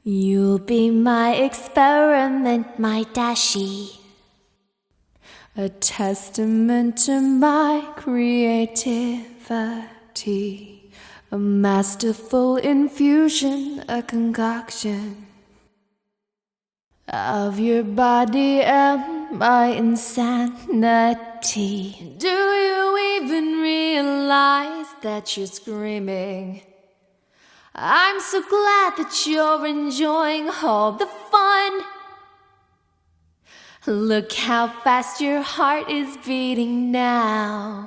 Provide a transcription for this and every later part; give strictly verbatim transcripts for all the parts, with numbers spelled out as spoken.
You'll be my experiment, my dashi, a testament to my creativity, a masterful infusion, a concoction of your body and my insanity. Do you even realize that you're screaming? I'm so glad that you're enjoying all the fun. Look how fast your heart is beating now.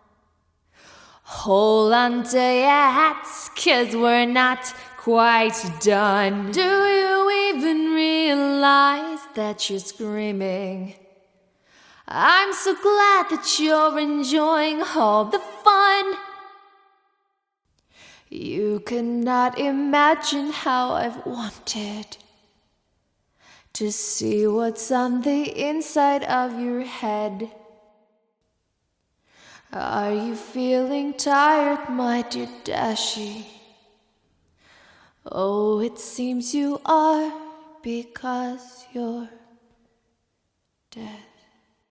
Hold on to your hats, 'cause we're not quite done. Do you even realize that you're screaming? I'm so glad that you're enjoying all the fun. You cannot imagine how I've wanted to see what's on the inside of your head. Are you feeling tired, my dear dashi? Oh, it seems you are, because you're dead.